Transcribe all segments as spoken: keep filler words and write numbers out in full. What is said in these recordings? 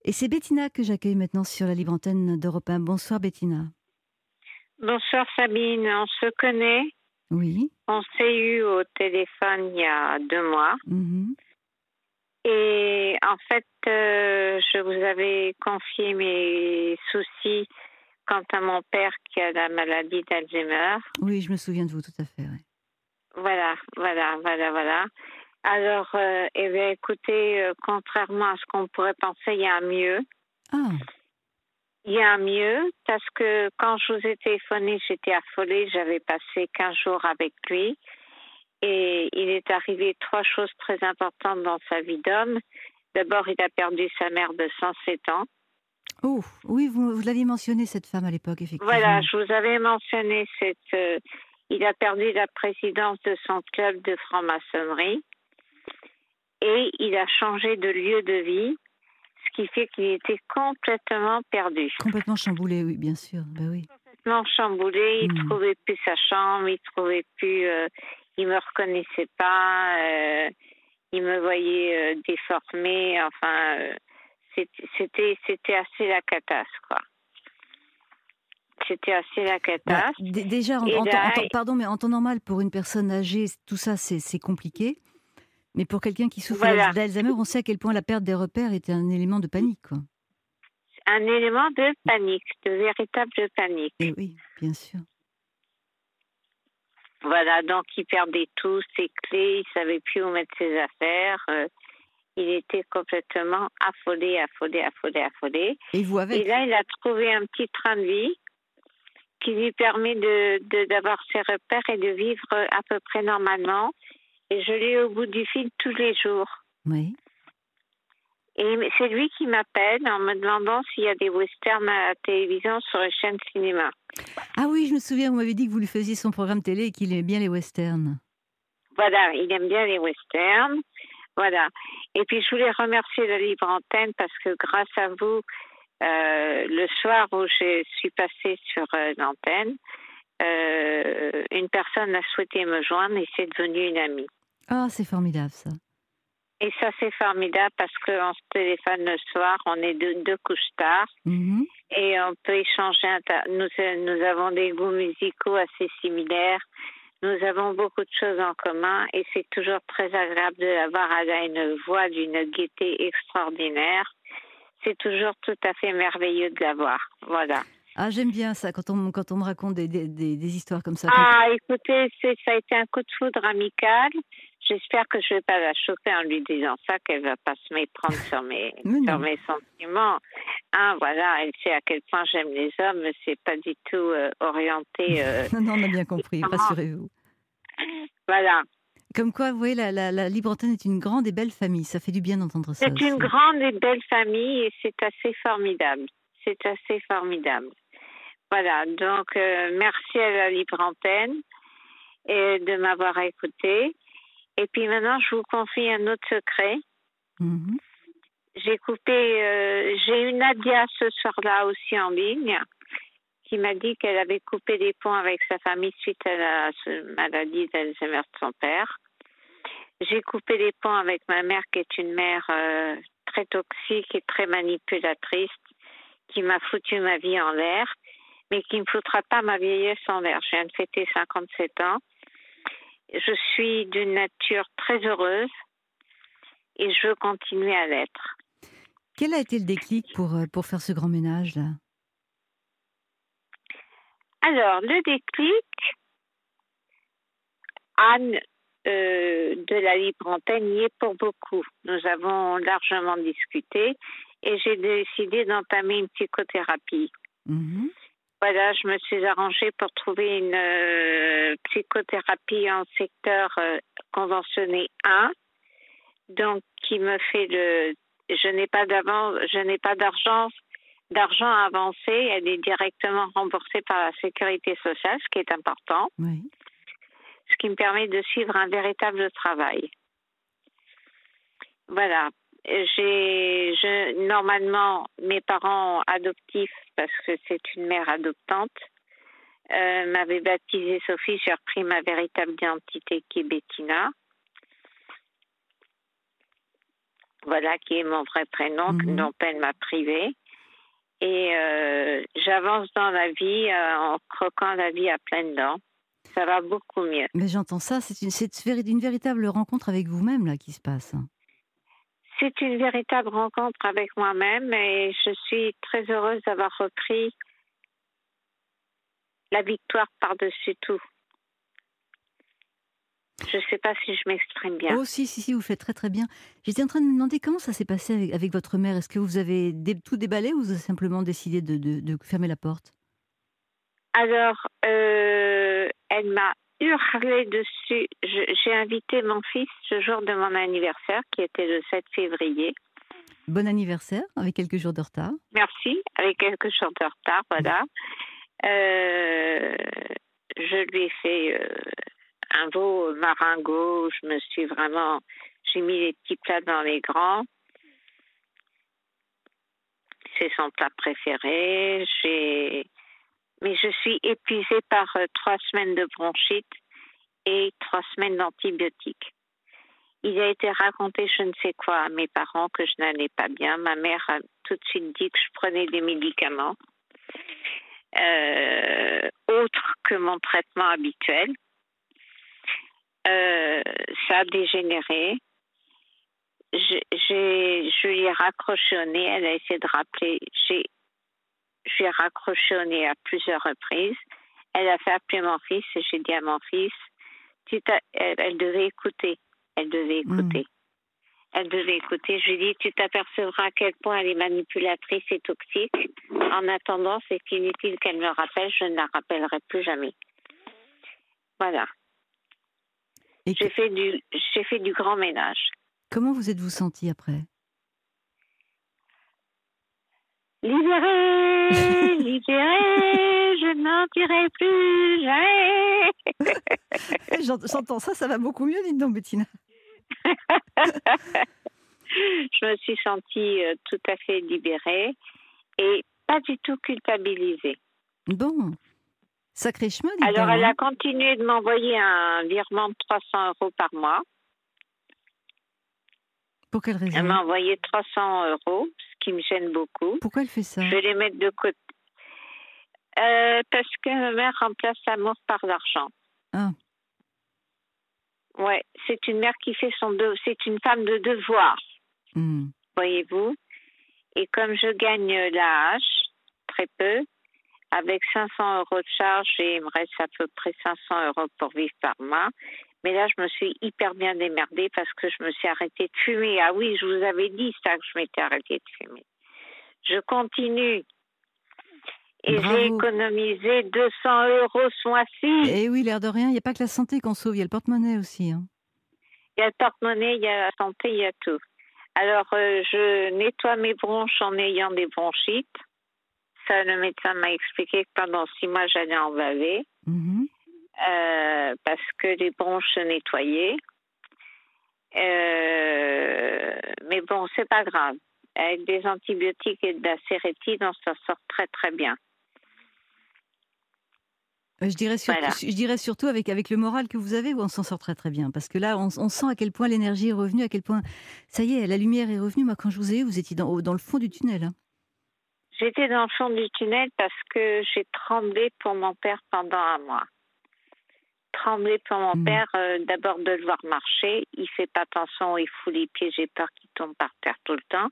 Et c'est Bettina que j'accueille maintenant sur la libre antenne d'Europe un. Bonsoir Bettina. Bonsoir Sabine, on se connaît. Oui. On s'est eu au téléphone il y a deux mois. Mm-hmm. Et en fait, euh, je vous avais confié mes soucis quant à mon père qui a la maladie d'Alzheimer. Oui, je me souviens de vous tout à fait. Ouais. Voilà, voilà, voilà, voilà. Alors, euh, eh bien, écoutez, euh, contrairement à ce qu'on pourrait penser, il y a un mieux. Ah. Il y a un mieux parce que quand je vous ai téléphoné, j'étais affolée. J'avais passé quinze jours avec lui. Et il est arrivé trois choses très importantes dans sa vie d'homme. D'abord, il a perdu sa mère de cent sept ans. Oh, oui, vous, vous l'aviez mentionné, cette femme, à l'époque, effectivement. Voilà, je vous avais mentionné cette... Euh, il a perdu la présidence de son club de franc-maçonnerie et il a changé de lieu de vie, ce qui fait qu'il était complètement perdu. Complètement chamboulé, oui, bien sûr. Ben oui. Complètement chamboulé, il ne Mm. trouvait plus sa chambre, il ne trouvait plus... Euh, il me reconnaissait pas, euh, il me voyait euh, déformée, enfin... Euh, C'était, c'était assez la catastrophe, quoi. C'était assez la Bah, catastrophe. d- déjà, en, Et en, là, en, en, pardon, mais en temps normal, pour une personne âgée, tout ça, c'est, c'est compliqué. Mais pour quelqu'un qui souffre voilà, d'Alzheimer, on sait à quel point la perte des repères était un élément de panique, quoi. un élément de panique, de véritable panique. Et oui, bien sûr. Voilà, donc il perdait tout, ses clés, il savait plus où mettre ses affaires. Euh, il était complètement affolé, affolé, affolé, affolé. Et vous avec. Et là, il a trouvé un petit train de vie qui lui permet de, de, d'avoir ses repères et de vivre à peu près normalement. Et je l'ai au bout du fil tous les jours. Oui. Et c'est lui qui m'appelle en me demandant s'il y a des westerns à la télévision sur les chaînes cinéma. Ah oui, je me souviens, vous m'avez dit que vous lui faisiez son programme télé et qu'il aimait bien les westerns. Voilà, il aime bien les westerns. Voilà. Et puis, je voulais remercier la Libre Antenne parce que grâce à vous, euh, le soir où je suis passée sur euh, l'antenne, euh, une personne a souhaité me joindre et c'est devenu une amie. Ah, c'est formidable, ça. Et ça, c'est formidable parce qu'on se téléphone le soir, on est deux, deux couches tard. Mm-hmm. Et on peut échanger. Nous, nous avons des goûts musicaux assez similaires. Nous avons beaucoup de choses en commun et c'est toujours très agréable de l'avoir. Elle a une voix d'une gaieté extraordinaire. C'est toujours tout à fait merveilleux de l'avoir. Voilà. Ah, j'aime bien ça, quand on, quand on me raconte des, des, des, des histoires comme ça. Ah, écoutez, c'est, ça a été un coup de foudre amical. J'espère que je ne vais pas la choquer en lui disant ça, qu'elle ne va pas se méprendre sur mes, sur mes sentiments. Hein, voilà, elle sait à quel point j'aime les hommes, mais c'est pas du tout euh, orienté. Euh, non, non, on a bien compris, rassurez-vous. Voilà. Comme quoi, vous voyez, la, la, la Libre Antenne est une grande et belle famille. Ça fait du bien d'entendre ça. C'est aussi. Une grande et belle famille et c'est assez formidable. C'est assez formidable. Voilà, donc euh, merci à la Libre Antenne et de m'avoir écouté. Et puis maintenant, je vous confie un autre secret. Mm-hmm. J'ai coupé, euh, j'ai eu Nadia ce soir-là aussi en ligne, qui m'a dit qu'elle avait coupé des ponts avec sa famille suite à la maladie d'Alzheimer de son père. J'ai coupé des ponts avec ma mère, qui est une mère euh, très toxique et très manipulatrice, qui m'a foutu ma vie en l'air, mais qui ne me foutra pas ma vieillesse en l'air. Je viens de fêter cinquante-sept ans. Je suis d'une nature très heureuse et je veux continuer à l'être. Quel a été le déclic pour, pour faire ce grand ménage, là ? Alors, le déclic, Anne euh, de la Libre Antenne y est pour beaucoup. Nous avons largement discuté et j'ai décidé d'entamer une psychothérapie. Mm-hmm. Voilà, je me suis arrangée pour trouver une euh, psychothérapie en secteur euh, conventionné un, donc qui me fait le... Je n'ai pas d'avance, je n'ai pas d'argent, d'argent avancé, elle est directement remboursée par la sécurité sociale, ce qui est important. Oui. Ce qui me permet de suivre un véritable travail. Voilà. J'ai, je, normalement, mes parents adoptifs, parce que c'est une mère adoptante, euh, m'avaient baptisée Sophie. J'ai repris ma véritable identité qui est Bettina. voilà, qui est mon vrai prénom, Mhm. dont elle m'a privé. Et euh, j'avance dans la vie euh, en croquant la vie à pleines dents. Ça va beaucoup mieux. Mais j'entends ça, c'est une, c'est véri- une véritable rencontre avec vous-même là qui se passe. C'est une véritable rencontre avec moi-même et je suis très heureuse d'avoir repris la victoire par-dessus tout. Je ne sais pas si je m'exprime bien. Oh si, si, si, vous faites très très bien. J'étais en train de me demander comment ça s'est passé avec, avec votre mère. Est-ce que vous avez dé- tout déballé ou vous avez simplement décidé de, de- de fermer la porte? Alors, euh, elle m'a hurlé dessus. Je- J'ai invité mon fils ce jour de mon anniversaire, qui était le sept février. Bon anniversaire, avec quelques jours de retard. Merci, avec quelques jours de retard, voilà. Euh, je lui ai fait euh, un beau maringot. Je me suis vraiment... J'ai mis les petits plats dans les grands. C'est son plat préféré. J'ai... Mais je suis épuisée par euh, trois semaines de bronchite et trois semaines d'antibiotiques. Il a été raconté je ne sais quoi à mes parents que je n'allais pas bien. Ma mère a tout de suite dit que je prenais des médicaments euh, autres que mon traitement habituel. Euh, ça a dégénéré. Je, j'ai, je lui ai raccroché au nez. Elle a essayé de rappeler. J'ai, je lui ai raccroché au nez à plusieurs reprises. Elle a fait appeler mon fils et j'ai dit à mon fils, tu elle, elle devait écouter. Elle devait écouter. Mmh. Elle devait écouter. Je lui ai dit, tu t'apercevras à quel point elle est manipulatrice et toxique. En attendant, c'est inutile qu'elle me rappelle. Je ne la rappellerai plus jamais. Voilà. Et J'ai que- fait du, j'ai fait du grand ménage. comment vous êtes-vous senti après? Libérée, libérée, je n'en dirai plus jamais. J'ent- J'entends ça, ça va beaucoup mieux, dites donc, Bettina. Je me suis sentie euh, tout à fait libérée et pas du tout culpabilisée. Bon, sacré chemin, dites Alors, donc. elle Hein. a continué de m'envoyer un virement de trois cents euros par mois. Pour quelle Elle raison? m'a envoyé trois cents euros, ce qui me gêne beaucoup. Pourquoi elle fait ça? Je vais les mettre de côté. Euh, parce que ma mère remplace l'amour par l'argent. Ah, Ouais, c'est une mère qui fait son devoir. C'est une femme de devoir, hmm. voyez-vous. Et comme je gagne la hache, très peu, avec cinq cents euros de charge, et il me reste à peu près cinq cents euros pour vivre par mois. Mais là, je me suis hyper bien démerdée parce que je me suis arrêtée de fumer. Ah oui, je vous avais dit ça, que je m'étais arrêtée de fumer. Je continue. Et Bravo. j'ai économisé deux cents euros ce mois-ci. Eh oui, l'air de rien, il n'y a pas que la santé qu'on sauve, il y a le porte-monnaie aussi. Hein. Il y a le porte-monnaie, il y a la santé, il y a tout. Alors, euh, je nettoie mes bronches en ayant des bronchites. Ça, le médecin m'a expliqué que pendant six mois, j'allais en baver. Mm-hmm. Euh, parce que les bronches se nettoyaient. Euh, mais bon, c'est pas grave. Avec des antibiotiques et de la sérétine, on s'en sort très très bien. Je dirais, surtout, Voilà. je dirais surtout avec, avec le moral que vous avez, on s'en sort très très bien. Parce que là, on, on sent à quel point l'énergie est revenue, à quel point, ça y est, la lumière est revenue. Moi, quand je vous ai eu, vous étiez dans, dans le fond du tunnel. Hein. J'étais dans le fond du tunnel parce que j'ai tremblé pour mon père pendant un mois. Tremblé pour mon mmh. père, euh, d'abord de le voir marcher. Il fait pas attention, il fout les pieds, j'ai peur qu'il tombe par terre tout le temps.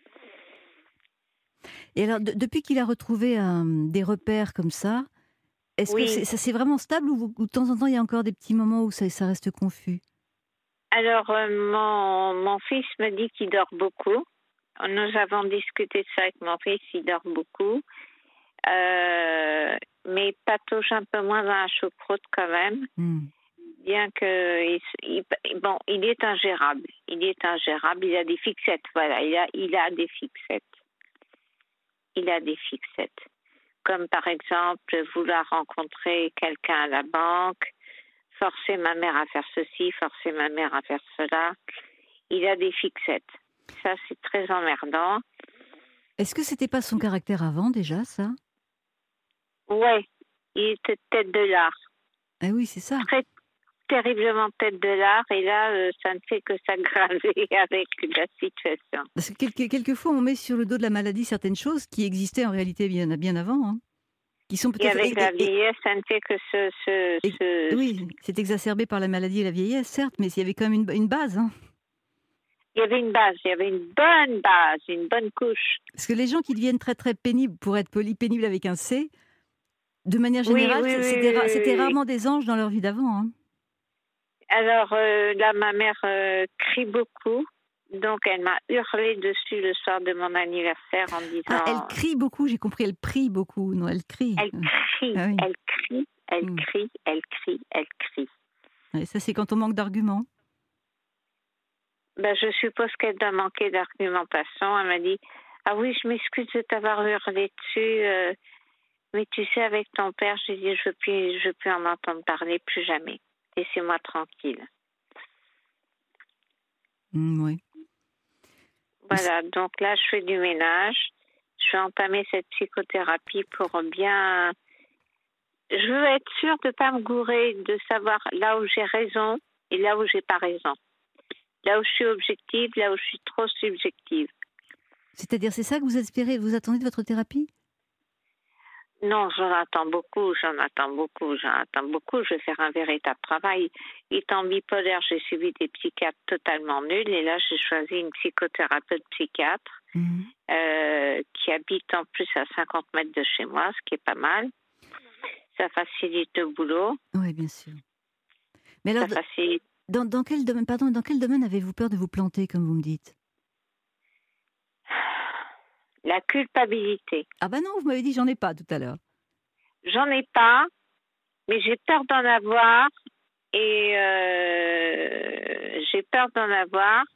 Et alors, de, depuis qu'il a retrouvé un, des repères comme ça, est-ce oui. que c'est, ça c'est vraiment stable ou, ou de temps en temps il y a encore des petits moments où ça, ça reste confus? Alors, euh, mon, mon fils me dit qu'il dort beaucoup. Nous avons discuté de ça avec mon fils, il dort beaucoup. Euh, mais il patauge un peu moins dans la choucroute quand même. Mm. Bien que, il, il, bon, il est ingérable. Il est ingérable, il a des fixettes, voilà, il a, il a des fixettes. Il a des fixettes. Comme par exemple, vouloir rencontrer quelqu'un à la banque, forcer ma mère à faire ceci, forcer ma mère à faire cela. Il a des fixettes. Ça, c'est très emmerdant. Est-ce que c'était pas son caractère avant, déjà, ça? Ouais, il était tête de l'art. Ah oui, c'est ça. Très, terriblement tête de l'art et là, euh, ça ne fait que s'aggraver avec la situation. Parce que quelque- quelquefois, on met sur le dos de la maladie certaines choses qui existaient en réalité bien, bien avant, hein, qui sont Et peut-être... avec et- la et- et- vieillesse, ça ne fait que se... se, et- se... oui, c'est exacerbé par la maladie et la vieillesse, certes, mais il y avait quand même une, une base. Hein. Il y avait une base, il y avait une bonne base, une bonne couche. Parce que les gens qui deviennent très très pénibles, pour être poli, pénibles avec un C, de manière Oui, générale, oui, c'est- oui, c'était, oui, ra- oui, c'était oui. rarement des anges dans leur vie d'avant. Hein. Alors euh, là, ma mère euh, crie beaucoup. Donc, elle m'a hurlé dessus le soir de mon anniversaire en Ah, elle disant... crie beaucoup, j'ai compris, elle prie beaucoup. Non, elle crie. Elle crie, Ah oui. elle crie, elle Mm. crie, elle crie, elle crie. Ouais, ça, c'est quand on manque d'arguments. Ben, je suppose qu'elle doit manquer d'argumentation. Elle m'a dit, ah oui, je m'excuse de t'avoir hurlé dessus, euh, mais tu sais, avec ton père, j'ai dit, je ne veux plus, je veux plus en entendre parler, plus jamais. Laissez-moi tranquille. Mm, oui. Voilà, donc là, je fais du ménage. Je vais entamer cette psychothérapie pour bien... Je veux être sûre de ne pas me gourer, de savoir là où j'ai raison et là où j'ai pas raison. Là où je suis objective, là où je suis trop subjective. C'est-à-dire, c'est ça que vous espérez, vous attendez de votre thérapie? Non, j'en attends beaucoup, j'en attends beaucoup, j'en attends beaucoup. Je vais faire un véritable travail. Étant bipolaire, j'ai suivi des psychiatres totalement nuls et là, j'ai choisi une psychothérapeute psychiatre Mmh. euh, qui habite en plus à cinquante mètres de chez moi, ce qui est pas mal. Ça facilite le boulot. Oui, bien sûr. Mais alors, Ça facilite. dans, dans quel domaine, pardon, dans quel domaine avez-vous peur de vous planter, comme vous me dites? La culpabilité. Ah ben non, vous m'avez dit j'en ai pas tout à l'heure. J'en ai pas, mais j'ai peur d'en avoir et euh, j'ai peur d'en avoir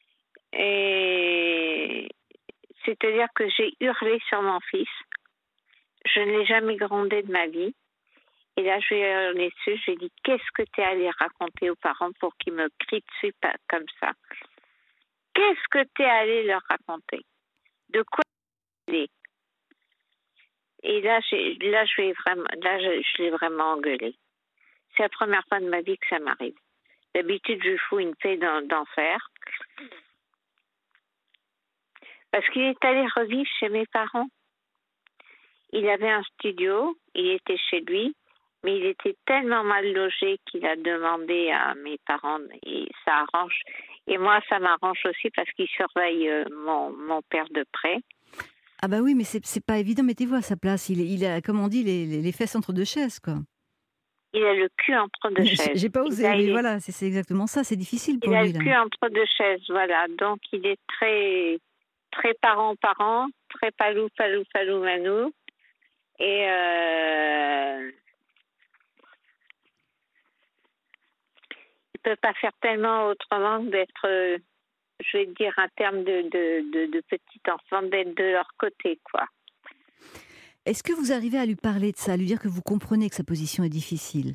et c'est-à-dire que j'ai hurlé sur mon fils. Je ne l'ai jamais grondé de ma vie. Et là, je lui ai hurlé dessus. Je lui ai dit, qu'est-ce que tu es allé raconter aux parents pour qu'ils me crient dessus pas comme ça? Qu'est-ce que tu es allé leur raconter? De quoi tu es? Et là, j'ai, là, je l'ai vraiment, là, je, je l'ai vraiment engueulé. C'est la première fois de ma vie que ça m'arrive. D'habitude, je fous une paix d'en- d'enfer. Parce qu'il est allé revivre chez mes parents. Il avait un studio, il était chez lui, mais il était tellement mal logé qu'il a demandé à mes parents, et ça arrange. Et moi, ça m'arrange aussi parce qu'il surveille euh, mon, mon père de près. Ah bah oui, mais c'est, c'est pas évident, mettez-vous à sa place. Il, est, il a, comme on dit, les, les, les fesses entre deux chaises, quoi. Il a le cul entre deux J'ai chaises. j'ai pas Il osé, a- mais il est- voilà, c'est, c'est exactement ça. C'est difficile pour Il a lui, le là. cul entre deux chaises, voilà. Donc, il est très, très parent-parent, très palou, palou, palou, manou. Et euh, il peut pas faire tellement autrement que d'être, euh, je vais dire, un terme de, de, de, de petit enfant, d'être de leur côté, quoi. Est-ce que vous arrivez à lui parler de ça, à lui dire que vous comprenez que sa position est difficile?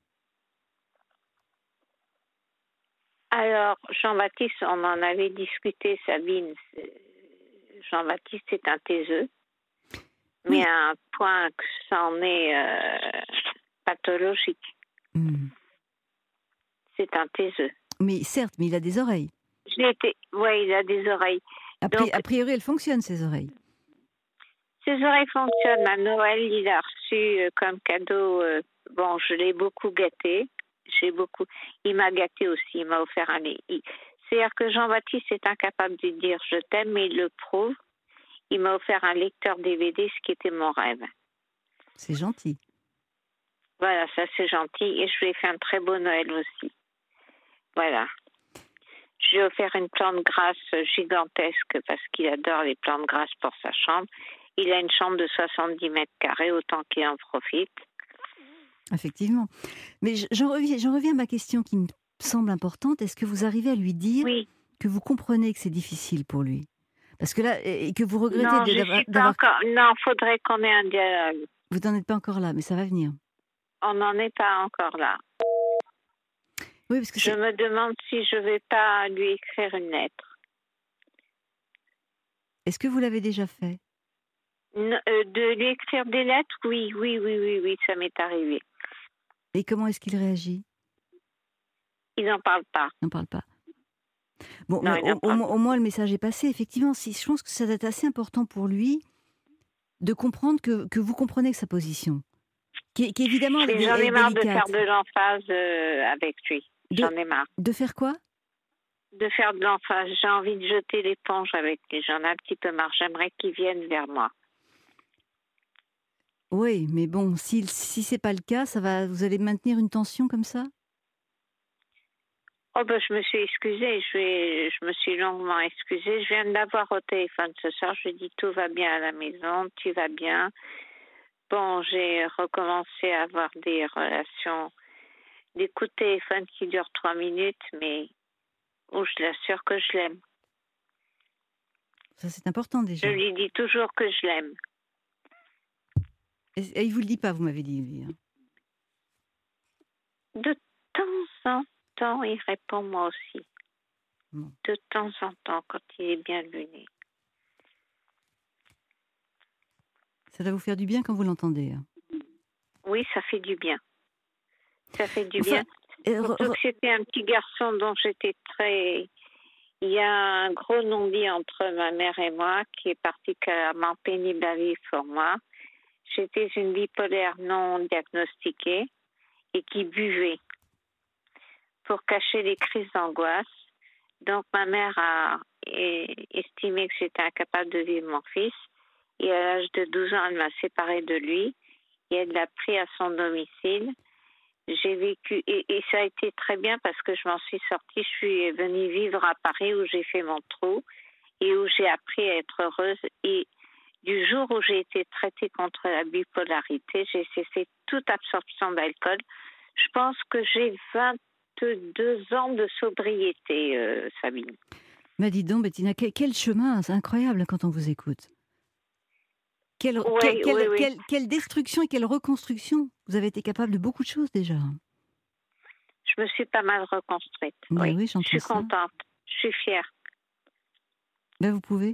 Alors, Jean-Baptiste, on en avait discuté, Sabine. c'est- Jean-Baptiste est un taiseux, mais Oui. à un point que ça en est euh, pathologique. Hmm. C'est un taiseux. Mais certes, mais il a des oreilles. Je l'ai été. Ouais, il a des oreilles. A, pri- Donc- a priori, elles fonctionnent, ces oreilles. Ses oreilles fonctionnent. À Noël, il a reçu euh, comme cadeau. euh, bon, je l'ai beaucoup gâté. J'ai beaucoup. Il m'a gâté aussi. Il m'a offert un. il- C'est-à-dire que Jean-Baptiste est incapable de dire je t'aime, mais il le prouve. Il m'a offert un lecteur D V D, ce qui était mon rêve. C'est gentil. Voilà, ça c'est gentil. Et je lui ai fait un très beau Noël aussi. Voilà. Je lui ai offert une plante grasse gigantesque parce qu'il adore les plantes grasses pour sa chambre. Il a une chambre de soixante-dix mètres carrés, autant qu'il en profite. Effectivement. Mais je- j'en reviens, j'en reviens à ma question qui me semble importante. Est-ce que vous arrivez à lui dire Oui. que vous comprenez que c'est difficile pour lui? Parce que là, et et que vous regrettez Non, de- je d'avoir... suis pas d'avoir- encore. Non, faudrait qu'on ait un dialogue. Vous n'en êtes pas encore là, mais ça va venir. On n'en est pas encore là. Oui, parce que Je c'est... me demande si je vais pas lui écrire une lettre. Est-ce que vous l'avez déjà fait? N- euh, de lui écrire des lettres, oui, oui, oui, oui, oui, ça m'est arrivé. Et comment est-ce qu'il réagit? Il n'en parle pas. Il n'en parle pas. Bon, Non, mais il au, n'en au parle moins, pas. au moins, le message est passé. Effectivement, si, je pense que ça doit être assez important pour lui de comprendre que, que vous comprenez sa position. Qui, qui évidemment, elle est, Et dé- j'en elle ai est marre de faire délicate. de l'emphase euh, avec lui. De, J'en ai marre. de faire quoi? De faire de l'emphase. J'ai envie de jeter l'éponge avec lui. J'en ai un petit peu marre. J'aimerais qu'il vienne vers moi. Oui, mais bon, si, si c'est pas le cas, ça va, vous allez maintenir une tension comme ça? Oh ben, je me suis excusée. Je, vais, je me suis longuement excusée. Je viens de l'avoir au téléphone ce soir. Je lui ai dit tout va bien à la maison. Tu vas bien. Bon, j'ai recommencé à avoir des relations, des coups de téléphone qui durent trois minutes, mais où je l'assure que je l'aime. Ça, c'est important Je déjà. lui dis toujours que je l'aime. Et, et il vous le dit pas, vous m'avez dit, lui. Hein. De temps en temps, il répond moi aussi. Bon. De temps en temps, quand il est bien luné. Ça va vous faire du bien quand vous l'entendez. Hein. Oui, ça fait du bien. Ça fait du Enfin, bien. euh, re- Surtout que c'était un petit garçon dont j'étais très... Il y a un gros non-dit entre ma mère et moi qui est particulièrement pénible à vivre pour moi. J'étais une bipolaire non diagnostiquée et qui buvait pour cacher les crises d'angoisse. Donc ma mère a estimé que j'étais incapable de vivre mon fils et à l'âge de douze ans, elle m'a séparée de lui et elle l'a pris à son domicile. J'ai vécu, et, et ça a été très bien parce que je m'en suis sortie. Je suis venue vivre à Paris où j'ai fait mon trou et où j'ai appris à être heureuse. Et du jour où j'ai été traitée contre la bipolarité, j'ai cessé toute absorption d'alcool. Je pense que j'ai vingt-deux ans de sobriété, euh, Sabine. Mais dis donc, Bettina, quel, quel chemin, c'est incroyable quand on vous écoute. Quelle, Oui, quelle, quelle, oui, oui. quelle, quelle destruction et quelle reconstruction. Vous avez été capable de beaucoup de choses déjà. Je me suis pas mal reconstruite. Mais Oui, oui, je j'entends suis ça. contente. Je suis fière. Ben, vous pouvez.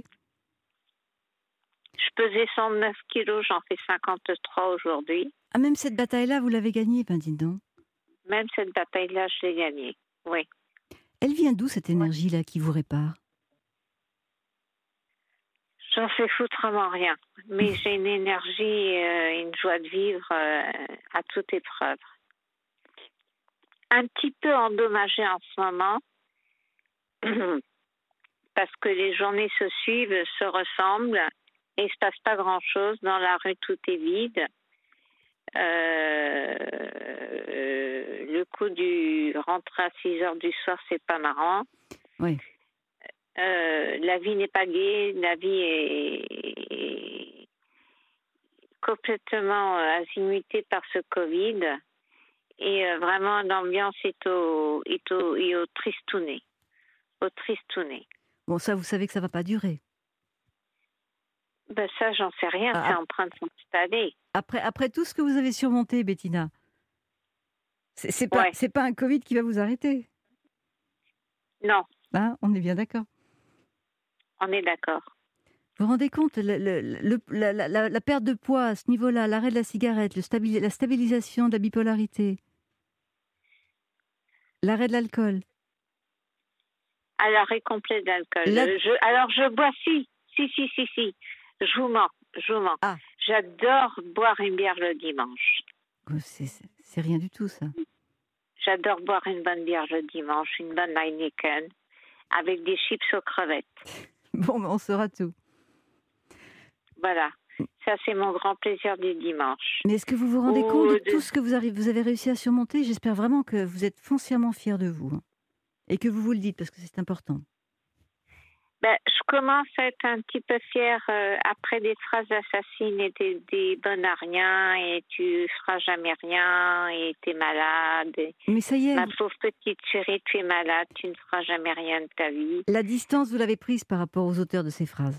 Je pesais cent neuf kilos, j'en fais cinquante-trois aujourd'hui. Ah, même cette bataille-là, vous l'avez gagnée, ben dis donc. Même cette bataille-là, je l'ai gagnée. Oui. Elle vient d'où cette énergie-là qui vous répare? J'en sais foutrement rien. Mais j'ai une énergie, euh, une joie de vivre euh, à toute épreuve. Un petit peu endommagée en ce moment. Parce que les journées se suivent, se ressemblent. Et il ne se passe pas grand-chose. Dans la rue, tout est vide. Euh, euh, le coup du rentrer à six heures du soir, c'est pas marrant. Oui. Euh, la vie n'est pas gaie, la vie est, est complètement azimutée par ce Covid. Et euh, vraiment, l'ambiance est au, est au, est au tristounet. Au tristounet. Bon, ça, vous savez que ça ne va pas durer. Ben ça, j'en sais rien, Ah, c'est en train de s'installer. Après, après tout ce que vous avez surmonté, Bettina, c'est, c'est pas, Ouais. c'est pas un Covid qui va vous arrêter. Non, Hein, on est bien d'accord. on est d'accord. Vous vous rendez compte, le, le, le, la, la, la perte de poids à ce niveau-là, l'arrêt de la cigarette, le stabil, la stabilisation de la bipolarité, l'arrêt de l'alcool. À l'arrêt complet de l'alcool. La... Je, alors, je bois, si, si, si, si, si. Je vous mens, je vous mens. Ah. J'adore boire une bière le dimanche. Oh, c'est, c'est, c'est rien du tout, ça. J'adore boire une bonne bière le dimanche, une bonne Heineken, avec des chips aux crevettes. Bon, on saura tout. Voilà. Ça, c'est mon grand plaisir du dimanche. Mais est-ce que vous vous rendez Ou compte de, de... tout ce que vous avez, vous avez réussi à surmonter? J'espère vraiment que vous êtes foncièrement fiers de vous. Hein, et que vous vous le dites, parce que c'est important. Ben, je commence à être un petit peu fière euh, après des phrases assassines et des, des bonnes à rien, et tu feras jamais rien, et t'es malade. Et... Mais ça y est. Ma pauvre petite chérie, tu es malade, tu ne feras jamais rien de ta vie. La distance, vous l'avez prise par rapport aux auteurs de ces phrases.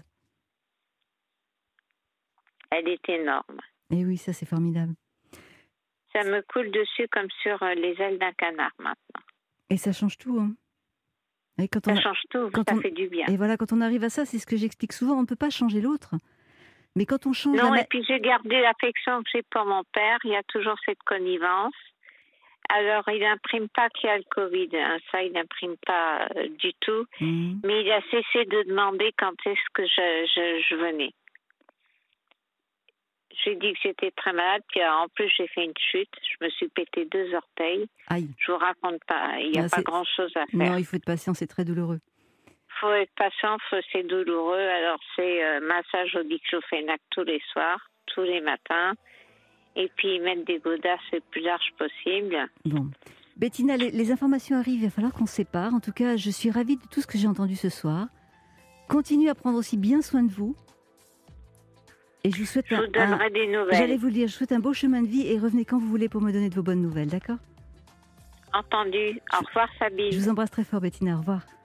Elle est énorme. Et oui, ça c'est formidable. Ça me coule dessus comme sur les ailes d'un canard maintenant. Et ça change tout, hein. Et quand ça on a... change tout, quand ça on... fait du bien. Et voilà, quand on arrive à ça, c'est ce que j'explique souvent, on ne peut pas changer l'autre. Mais quand on change... Non, la... et puis j'ai gardé l'affection que j'ai pour mon père, il y a toujours cette connivence. Alors, il n'imprime pas qu'il y a le Covid. Hein. Ça, il n'imprime pas euh, du tout. Mmh. Mais il a cessé de demander quand est-ce que je, je, je venais. J'ai dit que j'étais très malade, puis euh, en plus j'ai fait une chute, je me suis pété deux orteils. Aïe. Je vous raconte pas, il n'y a Ah, pas c'est- grand-chose à faire. Non, il faut être patient, c'est très douloureux. Faut être patient, faut- c'est douloureux. Alors c'est euh, massage au diclofénac tous les soirs, tous les matins, et puis mettre des godasses le plus large possible. Bon. Bettina, les, les informations arrivent, il va falloir qu'on se sépare. En tout cas, je suis ravie de tout ce que j'ai entendu ce soir. Continuez à prendre aussi bien soin de vous. Et je vous souhaite Je un, vous donnerai un- des J'allais nouvelles. vous le dire, je vous souhaite un beau chemin de vie et revenez quand vous voulez pour me donner de vos bonnes nouvelles, d'accord ? Entendu. Au revoir Je Sabine. vous embrasse très fort, Bettina, au revoir.